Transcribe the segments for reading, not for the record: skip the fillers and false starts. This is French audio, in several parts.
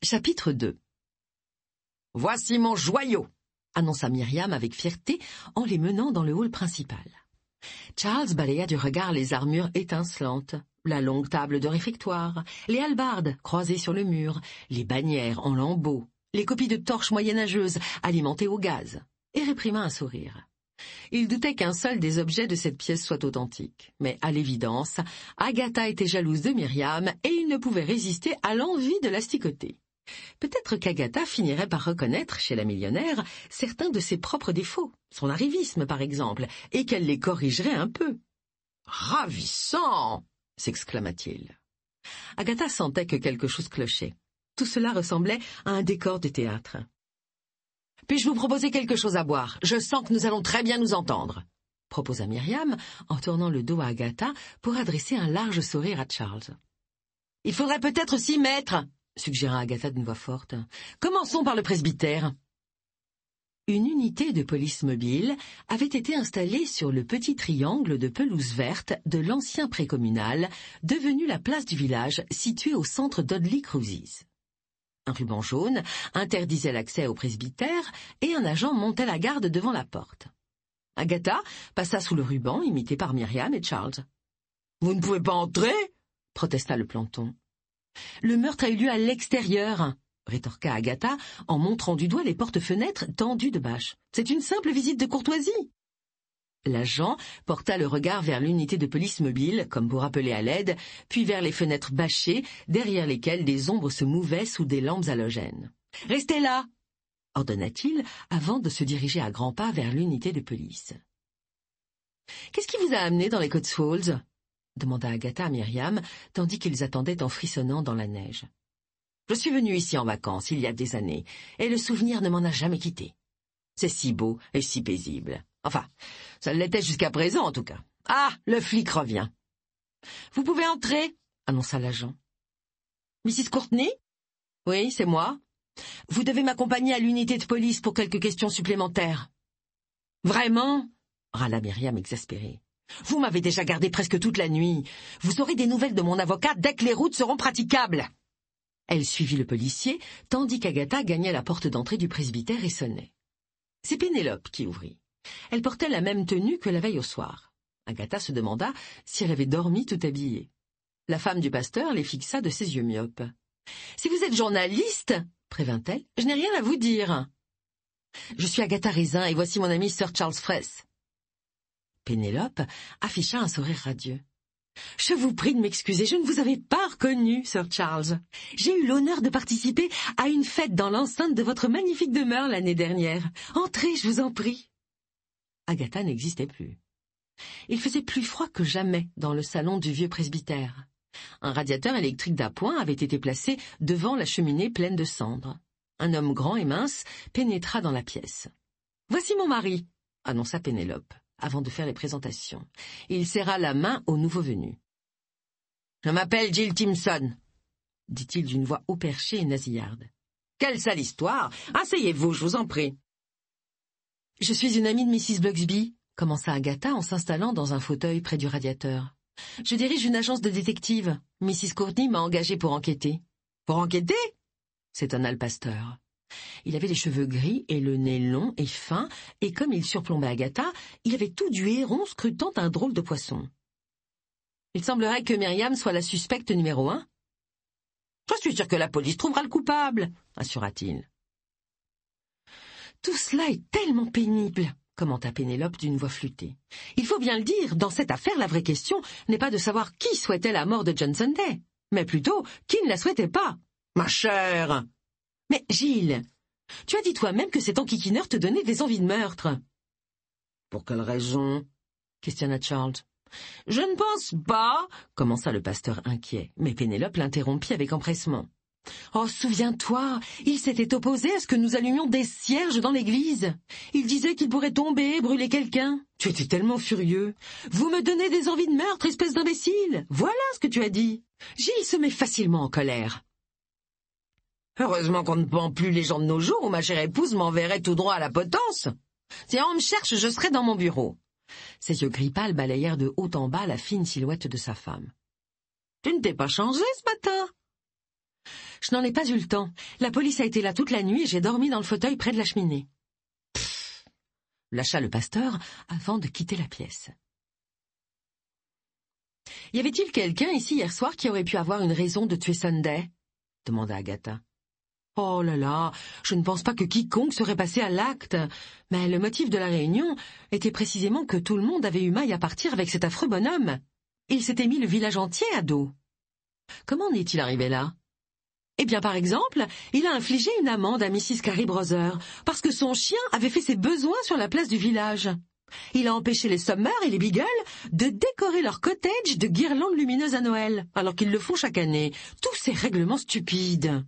Chapitre 2. « Voici mon joyau !» annonça Myriam avec fierté en les menant dans le hall principal. Charles balaya du regard les armures étincelantes, la longue table de réfectoire, les hallebardes croisées sur le mur, les bannières en lambeaux, les copies de torches moyenâgeuses alimentées au gaz, et réprima un sourire. Il doutait qu'un seul des objets de cette pièce soit authentique, mais à l'évidence, Agatha était jalouse de Myriam et il ne pouvait résister à l'envie de l'asticoter. Peut-être qu'Agatha finirait par reconnaître chez la millionnaire certains de ses propres défauts, son arrivisme par exemple, et qu'elle les corrigerait un peu. « Ravissant !» s'exclama-t-il. Agatha sentait que quelque chose clochait. Tout cela ressemblait à un décor de théâtre. « Puis-je vous proposer quelque chose à boire? Je sens que nous allons très bien nous entendre, » proposa Myriam en tournant le dos à Agatha pour adresser un large sourire à Charles. « Il faudrait peut-être s'y mettre, » suggéra Agatha d'une voix forte. « Commençons par le presbytère. » Une unité de police mobile avait été installée sur le petit triangle de pelouse verte de l'ancien précommunal, devenu la place du village située au centre d'Audley Cruises. Un ruban jaune interdisait l'accès au presbytère et un agent montait la garde devant la porte. Agatha passa sous le ruban, imitée par Myriam et Charles. « Vous ne pouvez pas entrer !» protesta le planton. « Le meurtre a eu lieu à l'extérieur !» rétorqua Agatha en montrant du doigt les portes-fenêtres tendues de bâches. « C'est une simple visite de courtoisie !» L'agent porta le regard vers l'unité de police mobile, comme pour appeler à l'aide, puis vers les fenêtres bâchées, derrière lesquelles des ombres se mouvaient sous des lampes halogènes. « Restez là !» ordonna-t-il avant de se diriger à grands pas vers l'unité de police. « Qu'est-ce qui vous a amené dans les Cotswolds ?» demanda Agatha à Myriam, tandis qu'ils attendaient en frissonnant dans la neige. « Je suis venue ici en vacances il y a des années, et le souvenir ne m'en a jamais quitté. C'est si beau et si paisible. Enfin, ça l'était jusqu'à présent en tout cas. Ah, le flic revient. »« Vous pouvez entrer, » annonça l'agent. « Mrs. Courtney ?»« Oui, c'est moi. Vous devez m'accompagner à l'unité de police pour quelques questions supplémentaires. »« Vraiment ?» râla Myriam exaspérée. « Vous m'avez déjà gardé presque toute la nuit. Vous aurez des nouvelles de mon avocat dès que les routes seront praticables. » Elle suivit le policier, tandis qu'Agatha gagnait la porte d'entrée du presbytère et sonnait. C'est Pénélope qui ouvrit. Elle portait la même tenue que la veille au soir. Agatha se demanda si elle avait dormi tout habillée. La femme du pasteur les fixa de ses yeux myopes. « Si vous êtes journaliste, » prévint-elle, « je n'ai rien à vous dire. »« Je suis Agatha Raisin et voici mon ami Sir Charles Fraisse. » Pénélope afficha un sourire radieux. « Je vous prie de m'excuser, je ne vous avais pas reconnu, Sir Charles. J'ai eu l'honneur de participer à une fête dans l'enceinte de votre magnifique demeure l'année dernière. Entrez, je vous en prie. » Agatha n'existait plus. Il faisait plus froid que jamais dans le salon du vieux presbytère. Un radiateur électrique d'appoint avait été placé devant la cheminée pleine de cendres. Un homme grand et mince pénétra dans la pièce. « Voici mon mari, » annonça Pénélope, avant de faire les présentations. Il serra la main au nouveau venu. « Je m'appelle Jill Timson, » dit-il d'une voix haut perchée et nasillarde. « Quelle sale histoire! Asseyez-vous, je vous en prie. »« Je suis une amie de Mrs. Bloxby, » commença Agatha en s'installant dans un fauteuil près du radiateur. « Je dirige une agence de détectives. Mrs. Courtney m'a engagée pour enquêter. »« Pour enquêter ?» s'étonna le pasteur. Il avait les cheveux gris et le nez long et fin, et comme il surplombait Agatha, il avait tout du héron scrutant un drôle de poisson. « Il semblerait que Myriam soit la suspecte numéro 1. »« Je suis sûr que la police trouvera le coupable, » assura-t-il. « Tout cela est tellement pénible, » commenta Pénélope d'une voix flûtée. « Il faut bien le dire, dans cette affaire, la vraie question n'est pas de savoir qui souhaitait la mort de John Sunday, mais plutôt qui ne la souhaitait pas. »« Ma chère !»« Mais Gilles, tu as dit toi-même que cet enquiquineur te donnait des envies de meurtre. »« Pour quelle raison ?» questionna Charles. « Je ne pense pas, » commença le pasteur inquiet, mais Pénélope l'interrompit avec empressement. « Oh, souviens-toi, il s'était opposé à ce que nous allumions des cierges dans l'église. Il disait qu'il pourrait tomber et brûler quelqu'un. Tu étais tellement furieux. Vous me donnez des envies de meurtre, espèce d'imbécile. Voilà ce que tu as dit. » Gilles se met facilement en colère. Heureusement qu'on ne pend plus les gens de nos jours, ou ma chère épouse m'enverrait tout droit à la potence. Si on me cherche, je serai dans mon bureau. Ses yeux gris pâles balayèrent de haut en bas la fine silhouette de sa femme. « Tu ne t'es pas changé ce matin ?»« Je n'en ai pas eu le temps. La police a été là toute la nuit et j'ai dormi dans le fauteuil près de la cheminée. Lâcha le pasteur avant de quitter la pièce. Y avait-il quelqu'un ici hier soir qui aurait pu avoir une raison de tuer Sunday? Demanda Agatha. Oh là là, je ne pense pas que quiconque serait passé à l'acte. Mais le motif de la réunion était précisément que tout le monde avait eu maille à partir avec cet affreux bonhomme. Il s'était mis le village entier à dos. Comment en est-il arrivé là? Eh bien, par exemple, il a infligé une amende à Mrs. Carrie Brother parce que son chien avait fait ses besoins sur la place du village. Il a empêché les Summer et les Beagle de décorer leur cottage de guirlandes lumineuses à Noël, alors qu'ils le font chaque année. Tous ces règlements stupides.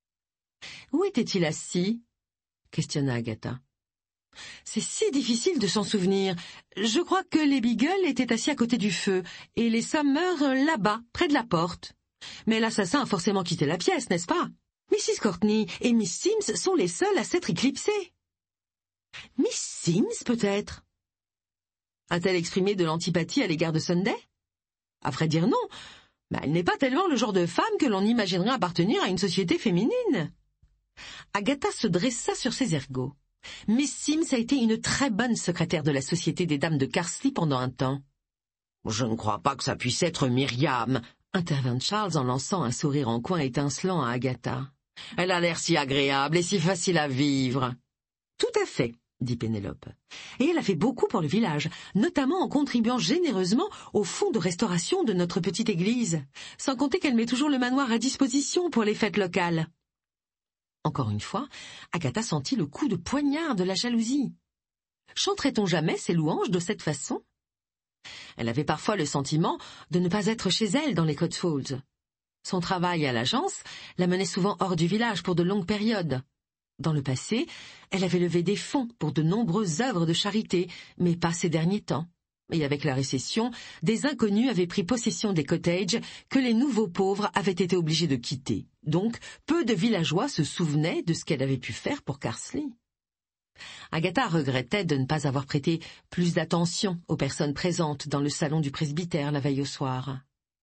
Où était-il assis? Questionna Agatha. C'est si difficile de s'en souvenir. Je crois que les Beagle étaient assis à côté du feu et les Summer là-bas, près de la porte. Mais l'assassin a forcément quitté la pièce, n'est-ce pas? Mrs. Courtney et Miss Sims sont les seuls à s'être éclipsés. Miss Sims, peut-être? A-t-elle exprimé de l'antipathie à l'égard de Sunday? À vrai dire, non. Mais elle n'est pas tellement le genre de femme que l'on imaginerait appartenir à une société féminine. Agatha se dressa sur ses ergots. Miss Sims a été une très bonne secrétaire de la Société des Dames de Carsley pendant un temps. « Je ne crois pas que ça puisse être Myriam », intervint Charles en lançant un sourire en coin étincelant à Agatha. « Elle a l'air si agréable et si facile à vivre. »« Tout à fait, » dit Pénélope. « Et elle a fait beaucoup pour le village, notamment en contribuant généreusement au fonds de restauration de notre petite église, sans compter qu'elle met toujours le manoir à disposition pour les fêtes locales. » Encore une fois, Agatha sentit le coup de poignard de la jalousie. Chanterait-on jamais ses louanges de cette façon? Elle avait parfois le sentiment de ne pas être chez elle dans les Cotswolds. Son travail à l'agence la menait souvent hors du village pour de longues périodes. Dans le passé, elle avait levé des fonds pour de nombreuses œuvres de charité, mais pas ces derniers temps. Et avec la récession, des inconnus avaient pris possession des cottages que les nouveaux pauvres avaient été obligés de quitter. Donc, peu de villageois se souvenaient de ce qu'elle avait pu faire pour Carsley. Agatha regrettait de ne pas avoir prêté plus d'attention aux personnes présentes dans le salon du presbytère la veille au soir.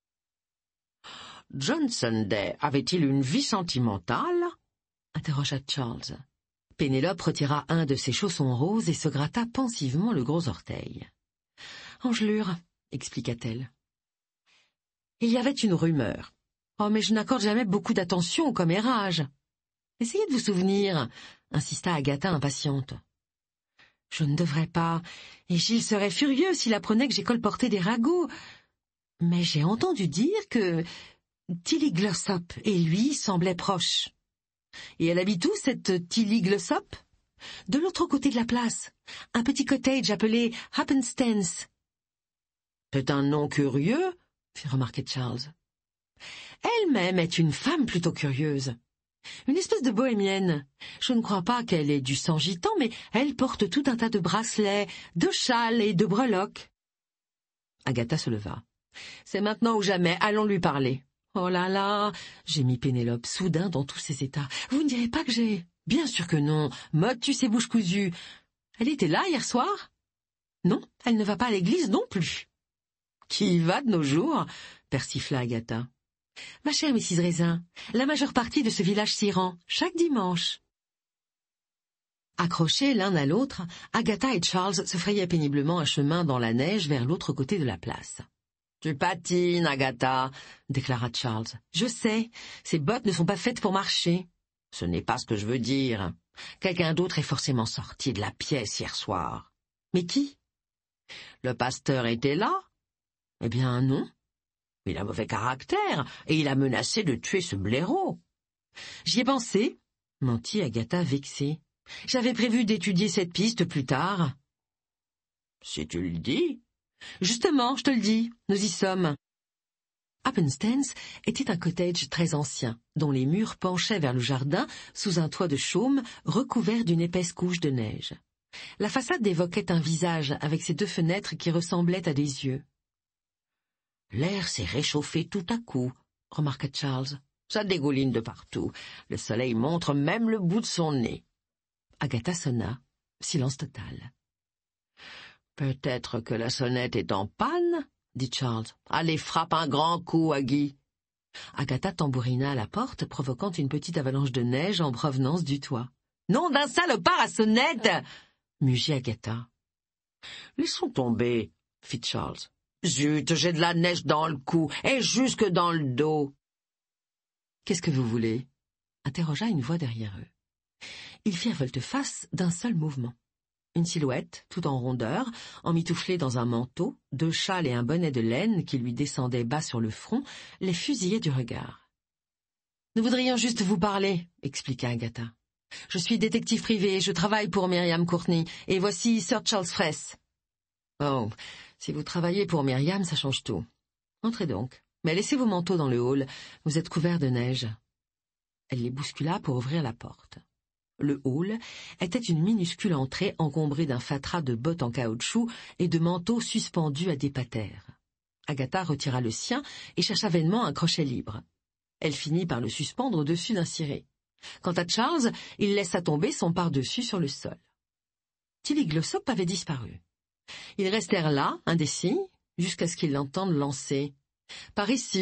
« John Sunday avait-il une vie sentimentale ?» interrogea Charles. Pénélope retira un de ses chaussons roses et se gratta pensivement le gros orteil. « Engelure, » expliqua-t-elle. « Il y avait une rumeur. Oh, mais je n'accorde jamais beaucoup d'attention aux commérages. »« Essayez de vous souvenir, » insista Agatha impatiente. « Je ne devrais pas, et Gilles serait furieux s'il apprenait que j'ai colporté des ragots. Mais j'ai entendu dire que Tilly Glossop et lui semblaient proches. Et elle habite où, cette Tilly Glossop? De l'autre côté de la place, un petit cottage appelé Happenstance. »« C'est un nom curieux, » fit remarquer Charles. « Elle-même est une femme plutôt curieuse. Une espèce de bohémienne. Je ne crois pas qu'elle ait du sang gitan, mais elle porte tout un tas de bracelets, de châles et de breloques. » Agatha se leva. « C'est maintenant ou jamais, allons lui parler. »« Oh là là !» gémit Pénélope, soudain dans tous ses états. « Vous ne direz pas que j'ai... » »« Bien sûr que non. Motte-tu ses bouches cousues. Elle était là hier soir? »« Non, elle ne va pas à l'église non plus. »« Qui y va de nos jours ?» persifla Agatha. « Ma chère Mrs. Raisin, la majeure partie de ce village s'y rend, chaque dimanche. » Accrochés l'un à l'autre, Agatha et Charles se frayaient péniblement un chemin dans la neige vers l'autre côté de la place. « Tu patines, Agatha, » déclara Charles. « Je sais, ces bottes ne sont pas faites pour marcher. »« Ce n'est pas ce que je veux dire. Quelqu'un d'autre est forcément sorti de la pièce hier soir. »« Mais qui? »« Le pasteur était là? »« Eh bien, non. Il a mauvais caractère, et il a menacé de tuer ce blaireau. »« J'y ai pensé, » mentit Agatha vexée. « J'avais prévu d'étudier cette piste plus tard. »« Si tu le dis. »« Justement, je te le dis, nous y sommes. » Happenstance était un cottage très ancien, dont les murs penchaient vers le jardin sous un toit de chaume recouvert d'une épaisse couche de neige. La façade évoquait un visage avec ses deux fenêtres qui ressemblaient à des yeux. « L'air s'est réchauffé tout à coup, » remarqua Charles. « Ça dégouline de partout. Le soleil montre même le bout de son nez. » Agatha sonna. Silence total. « Peut-être que la sonnette est en panne, » dit Charles. « Allez, frappe un grand coup, Aggie. » Agatha tambourina à la porte, provoquant une petite avalanche de neige en provenance du toit. « Nom d'un salopard à sonnette !» mugit Agatha. « Laissons tomber, » fit Charles. « Zut, j'ai de la neige dans le cou et jusque dans le dos. »« Qu'est-ce que vous voulez ?» interrogea une voix derrière eux. Ils firent volte-face d'un seul mouvement. Une silhouette, tout en rondeur, emmitouflée dans un manteau, 2 châles et un bonnet de laine qui lui descendait bas sur le front, les fusillait du regard. « Nous voudrions juste vous parler, » expliqua Agatha. « Je suis détective privé et je travaille pour Myriam Courtney, et voici Sir Charles Fraisse. »« Oh, si vous travaillez pour Myriam, ça change tout. Entrez donc, mais laissez vos manteaux dans le hall, vous êtes couverts de neige. » Elle les bouscula pour ouvrir la porte. Le hall était une minuscule entrée encombrée d'un fatras de bottes en caoutchouc et de manteaux suspendus à des patères. Agatha retira le sien et chercha vainement un crochet libre. Elle finit par le suspendre au-dessus d'un ciré. Quant à Charles, il laissa tomber son pardessus sur le sol. Tilly Glossop avait disparu. Ils restèrent là, indécis, jusqu'à ce qu'ils l'entendent lancer. « Par ici !»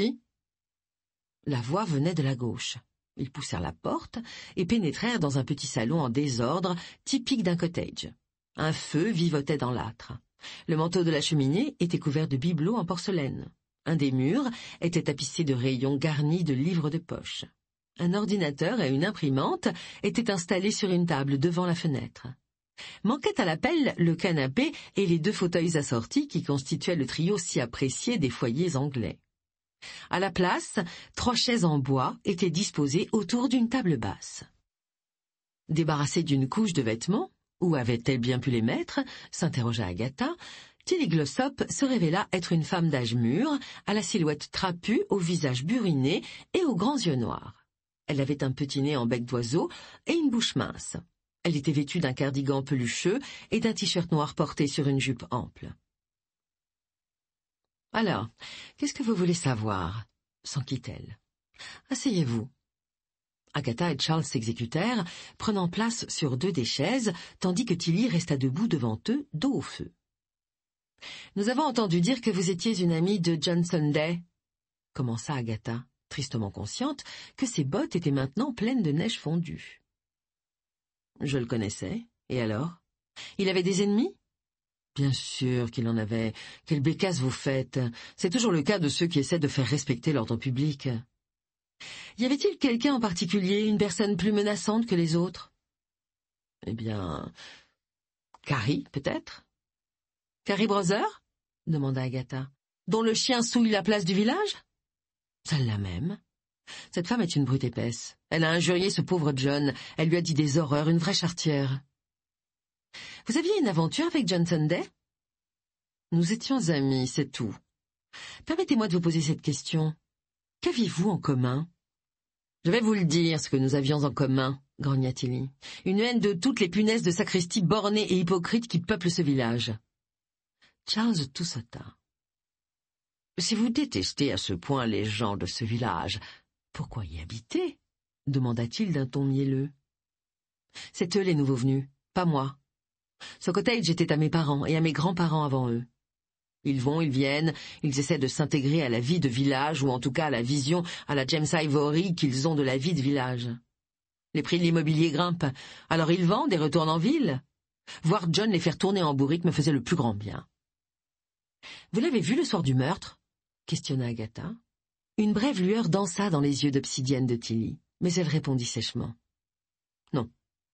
La voix venait de la gauche. Ils poussèrent la porte et pénétrèrent dans un petit salon en désordre, typique d'un cottage. Un feu vivotait dans l'âtre. Le manteau de la cheminée était couvert de bibelots en porcelaine. Un des murs était tapissé de rayons garnis de livres de poche. Un ordinateur et une imprimante étaient installés sur une table devant la fenêtre. Manquaient à l'appel le canapé et les 2 fauteuils assortis qui constituaient le trio si apprécié des foyers anglais. À la place, 3 chaises en bois étaient disposées autour d'une table basse. Débarrassée d'une couche de vêtements, où avait-elle bien pu les mettre, s'interrogea Agatha, Tilly Glossop se révéla être une femme d'âge mûr, à la silhouette trapue, au visage buriné et aux grands yeux noirs. Elle avait un petit nez en bec d'oiseau et une bouche mince. Elle était vêtue d'un cardigan pelucheux et d'un t-shirt noir porté sur une jupe ample. « Alors, qu'est-ce que vous voulez savoir ?» s'enquit-elle. « Asseyez-vous. » Agatha et Charles s'exécutèrent, prenant place sur 2 des chaises, tandis que Tilly resta debout devant eux, dos au feu. « Nous avons entendu dire que vous étiez une amie de John Sunday, » commença Agatha, tristement consciente que ses bottes étaient maintenant pleines de neige fondue. « Je le connaissais, et alors? Il avait des ennemis ? » « Bien sûr qu'il en avait. Quelle bécasse vous faites. C'est toujours le cas de ceux qui essaient de faire respecter l'ordre public. » Y avait-il quelqu'un en particulier, une personne plus menaçante que les autres? Eh bien, Carrie, peut-être. Carrie Brother? Demanda Agatha. Dont le chien souille la place du village? Celle-là même. Cette femme est une brute épaisse. Elle a injurié ce pauvre John. Elle lui a dit des horreurs, une vraie charretière. Vous aviez une aventure avec John Sunday? Nous étions amis, c'est tout. Permettez-moi de vous poser cette question. Qu'aviez-vous en commun? Je vais vous le dire, ce que nous avions en commun, grogna Tilly. Une haine de toutes les punaises de sacristie bornées et hypocrites qui peuplent ce village. Charles toussota. Si vous détestez à ce point les gens de ce village, pourquoi y habiter? Demanda-t-il d'un ton mielleux. C'est eux les nouveaux venus, pas moi. Ce cottage était à mes parents et à mes grands-parents avant eux. Ils vont, ils viennent, ils essaient de s'intégrer à la vie de village, ou en tout cas à la vision, à la James Ivory qu'ils ont de la vie de village. Les prix de l'immobilier grimpent, alors ils vendent et retournent en ville. Voir John les faire tourner en bourrique me faisait le plus grand bien. « Vous l'avez vu le soir du meurtre ?» questionna Agatha. Une brève lueur dansa dans les yeux d'obsidienne de Tilly, mais elle répondit sèchement. « Non. »«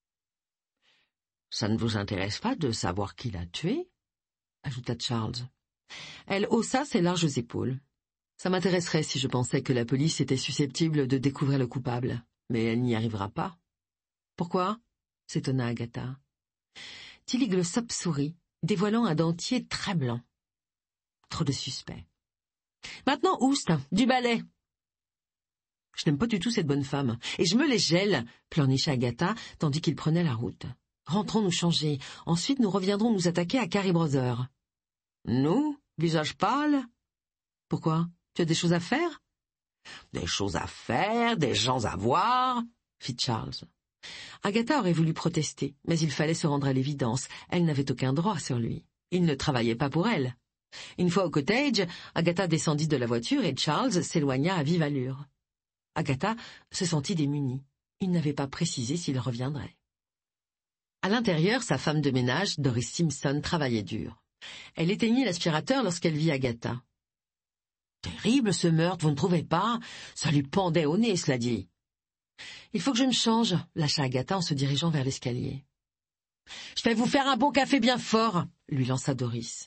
Ça ne vous intéresse pas de savoir qui l'a tué ?» ajouta Charles. Elle haussa ses larges épaules. « Ça m'intéresserait si je pensais que la police était susceptible de découvrir le coupable, mais elle n'y arrivera pas. »« Pourquoi ?» s'étonna Agatha. Tilly Glossop sourit, dévoilant un dentier très blanc. Trop de suspect. « Maintenant, oust, du balai !»« Je n'aime pas du tout cette bonne femme, et je me les gèle !» pleurnicha Agatha, tandis qu'il prenait la route. « Rentrons nous changer, ensuite nous reviendrons nous attaquer à Carrie Brother. »« Nous, visage pâle ? Pourquoi? Tu as des choses à faire ?»« Des choses à faire, des gens à voir, » fit Charles. Agatha aurait voulu protester, mais il fallait se rendre à l'évidence. Elle n'avait aucun droit sur lui. Il ne travaillait pas pour elle. Une fois au cottage, Agatha descendit de la voiture et Charles s'éloigna à vive allure. Agatha se sentit démunie. Il n'avait pas précisé s'il reviendrait. À l'intérieur, sa femme de ménage, Doris Simpson, travaillait dur. Elle éteignit l'aspirateur lorsqu'elle vit Agatha. « Terrible ce meurtre, vous ne trouvez pas? Ça lui pendait au nez, cela dit. »« Il faut que je me change, » lâcha Agatha en se dirigeant vers l'escalier. « Je vais vous faire un bon café bien fort, » lui lança Doris.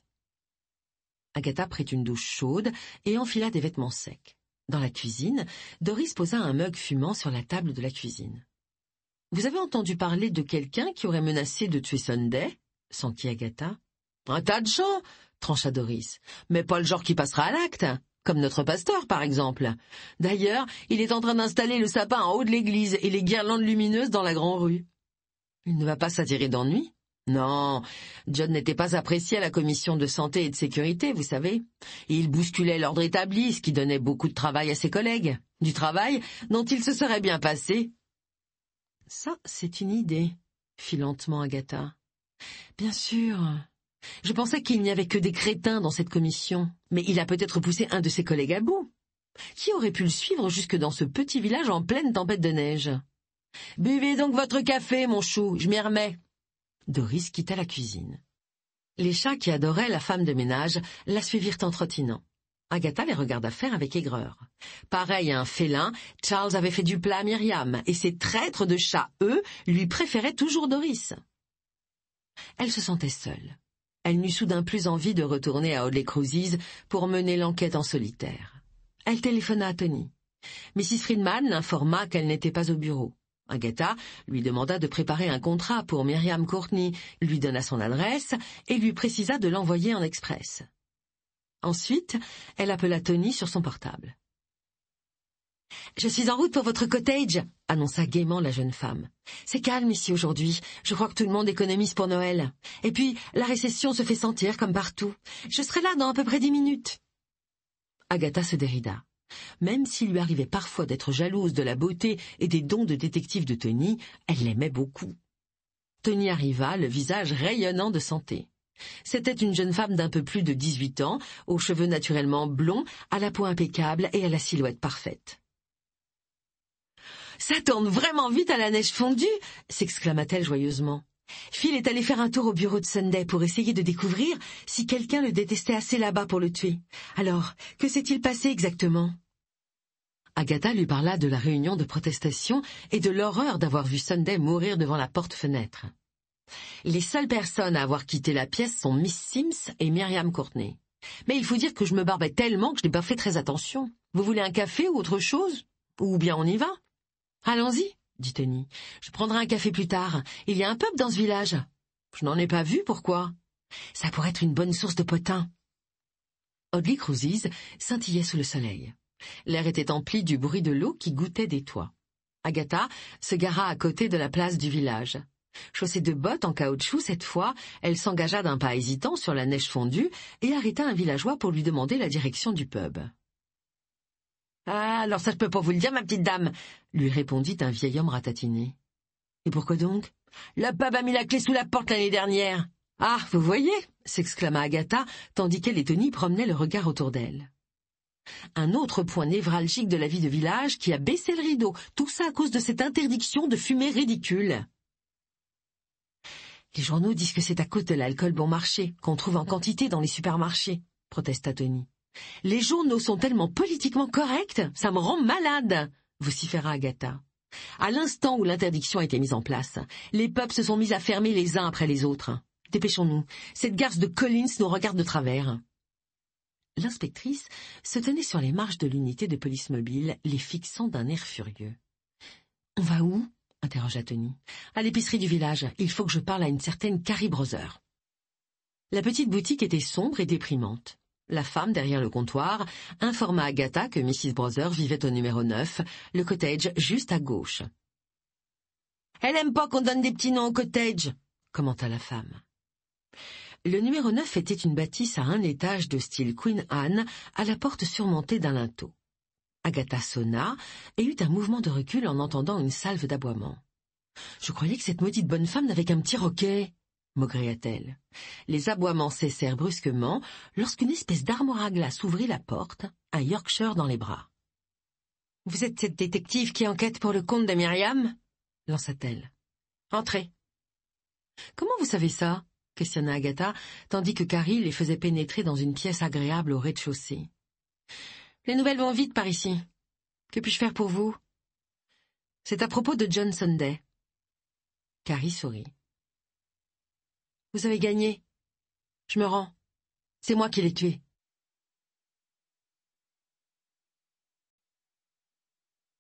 Agatha prit une douche chaude et enfila des vêtements secs. Dans la cuisine, Doris posa un mug fumant sur la table de la cuisine. « Vous avez entendu parler de quelqu'un qui aurait menacé de tuer Sunday ?» s'enquit Agatha. « Un tas de gens !» trancha Doris. « Mais pas le genre qui passera à l'acte, comme notre pasteur, par exemple. D'ailleurs, il est en train d'installer le sapin en haut de l'église et les guirlandes lumineuses dans la grande rue. Il ne va pas s'attirer d'ennui. Non, John n'était pas apprécié à la commission de santé et de sécurité, vous savez. Il bousculait l'ordre établi, ce qui donnait beaucoup de travail à ses collègues. Du travail dont il se serait bien passé. »« Ça, c'est une idée, » fit lentement Agatha. « Bien sûr. Je pensais qu'il n'y avait que des crétins dans cette commission, mais il a peut-être poussé un de ses collègues à bout. Qui aurait pu le suivre jusque dans ce petit village en pleine tempête de neige? Buvez donc votre café, mon chou, je m'y remets. » Doris quitta la cuisine. Les chats qui adoraient la femme de ménage la suivirent en trottinant. Agatha les regarda faire avec aigreur. Pareil à un félin, Charles avait fait du plat à Myriam, et ces traîtres de chats, eux, lui préféraient toujours Doris. Elle se sentait seule. Elle n'eut soudain plus envie de retourner à Audley Cruises pour mener l'enquête en solitaire. Elle téléphona à Tony. Mrs. Friedman l'informa qu'elle n'était pas au bureau. Agatha lui demanda de préparer un contrat pour Myriam Courtney, lui donna son adresse et lui précisa de l'envoyer en express. Ensuite, elle appela Tony sur son portable. « Je suis en route pour votre cottage, » annonça gaiement la jeune femme. « C'est calme ici aujourd'hui. Je crois que tout le monde économise pour Noël. Et puis, la récession se fait sentir comme partout. Je serai là dans à peu près 10 minutes. » Agatha se dérida. Même s'il lui arrivait parfois d'être jalouse de la beauté et des dons de détective de Tony, elle l'aimait beaucoup. Tony arriva, le visage rayonnant de santé. C'était une jeune femme d'un peu plus de 18 ans, aux cheveux naturellement blonds, à la peau impeccable et à la silhouette parfaite. « Ça tourne vraiment vite à la neige fondue !» s'exclama-t-elle joyeusement. Phil est allé faire un tour au bureau de Sunday pour essayer de découvrir si quelqu'un le détestait assez là-bas pour le tuer. Alors, que s'est-il passé exactement? Agatha lui parla de la réunion de protestation et de l'horreur d'avoir vu Sunday mourir devant la porte-fenêtre. Les seules personnes à avoir quitté la pièce sont Miss Sims et Myriam Courtney. Mais il faut dire que je me barbais tellement que je n'ai pas fait très attention. Vous voulez un café ou autre chose? Ou bien on y va? Allons-y, dit Tony. Je prendrai un café plus tard. Il y a un pub dans ce village. Je n'en ai pas vu, pourquoi? Ça pourrait être une bonne source de potin. Audley Cruises scintillait sous le soleil. L'air était empli du bruit de l'eau qui gouttait des toits. Agatha se gara à côté de la place du village. Chaussée de bottes en caoutchouc cette fois, elle s'engagea d'un pas hésitant sur la neige fondue et arrêta un villageois pour lui demander la direction du pub. « Ah, alors ça je peux pas vous le dire, ma petite dame !» lui répondit un vieil homme ratatiné. « Et pourquoi donc ?»« Le pub a mis la clé sous la porte l'année dernière. »« Ah, vous voyez !» s'exclama Agatha, tandis qu'elle et Tony promenaient le regard autour d'elle. Un autre point névralgique de la vie de village qui a baissé le rideau, tout ça à cause de cette interdiction de fumer ridicule. « Les journaux disent que c'est à cause de l'alcool bon marché, qu'on trouve en quantité dans les supermarchés, » protesta Tony. « Les journaux sont tellement politiquement corrects, ça me rend malade !» vociféra Agatha. À l'instant où l'interdiction a été mise en place, les pubs se sont mis à fermer les uns après les autres. Dépêchons-nous, cette garce de Collins nous regarde de travers. L'inspectrice se tenait sur les marches de l'unité de police mobile, les fixant d'un air furieux. « On va où ?» interrogea Tony. « À l'épicerie du village, il faut que je parle à une certaine Carrie Brother. » La petite boutique était sombre et déprimante. La femme, derrière le comptoir, informa Agatha que Mrs. Brother vivait au numéro 9, le cottage juste à gauche. « Elle aime pas qu'on donne des petits noms au cottage !» commenta la femme. Le numéro 9 était une bâtisse à un étage de style Queen Anne, à la porte surmontée d'un linteau. Agatha sonna et eut un mouvement de recul en entendant une salve d'aboiements. « Je croyais que cette maudite bonne femme n'avait qu'un petit roquet !» maugréa-t-elle. Les aboiements cessèrent brusquement lorsqu'une espèce d'armoire à glace ouvrit la porte, un Yorkshire dans les bras. « Vous êtes cette détective qui enquête pour le compte de Myriam ?» lança-t-elle. « Entrez. »« Comment vous savez ça ?» questionna Agatha, tandis que Carrie les faisait pénétrer dans une pièce agréable au rez-de-chaussée. « Les nouvelles vont vite par ici. Que puis-je faire pour vous ?»« C'est à propos de John Sunday. » Carrie sourit. « Vous avez gagné. Je me rends. C'est moi qui l'ai tué. »